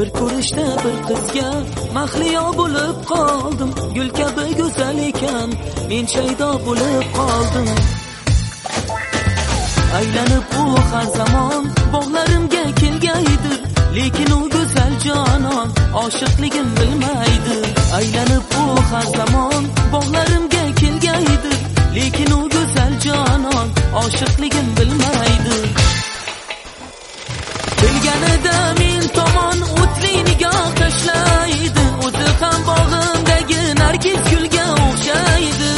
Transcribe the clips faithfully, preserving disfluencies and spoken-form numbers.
Bir ko'rishda bir qizga mahliyo bo'lib qoldim. Gul kabi go'zal ekan, men shaydo bo'lib qoldim. Aylanib u har zamon bog'larimga kelgaydir, lekin u go'zal jonon oshiqligim bilmaydi. Aylanib u har zamon bog'larimga kelgaydir, lekin u go'zal jonon oshiqligim bilmaydi. Kelganida men tomon o'tli nigoh tashlaydi, o'zi ham bog'imdagi nargiz gulga o'xshaydi.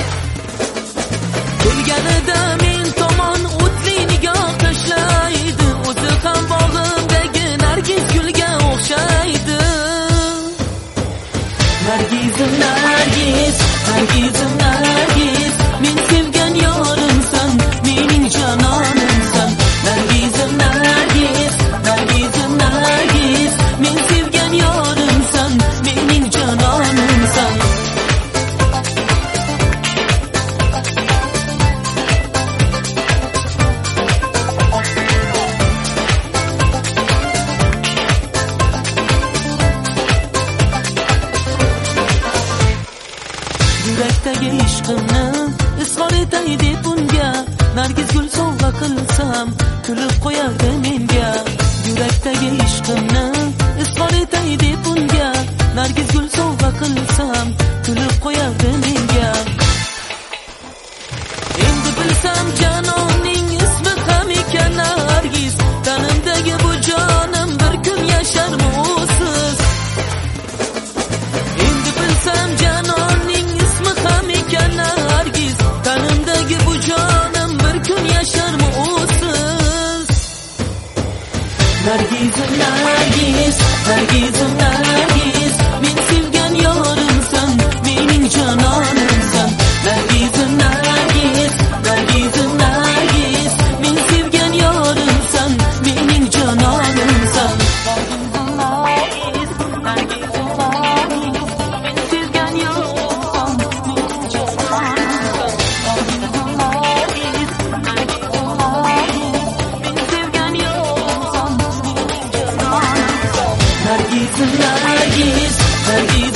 Kelganida men tomon o'tli nigoh tashlaydi, o'zi ham bog'imdagi nargiz gulga o'xshaydi. Nargizim nargiz, nargizim nargiz, men sevgan yorimsan, mening jononimsan. Nargizim nargiz, nargizim nargiz, men sevgan yorimsan, mening jononimsan. Yurakdagi ishqimni izhor etay deb unga nargiz gul sovg'a qilsam, kulib qo'yardi menga. Yurakdagi ishqimni izhor etay deb unga nargiz gul sovg'a qilsam, kulib qo'yardi menga. Endi bilsam janoning ismi ham ekan Nargiz, tanimdagi bu jonim bir kun yasharmi usiz. Endi bilsam janoning ismi ham ekan Nargiz, tanimdagi bu jonim bir kun yasharmi usiz. Nargizim nargiz, nargizim nargiz, men sevgan yorimsan, mening jononimsan. Nargizim nargiz, nargizim nargiz, men sevgan yorimsan, mening jononimsan. Nargiz, nargizim nargiz, men sevgan yorimsan, mening jononimsan. Nargiz, nargizim nargiz, men sevgan yorimsan, mening jononimsan. Nargizim nargiz, nargiz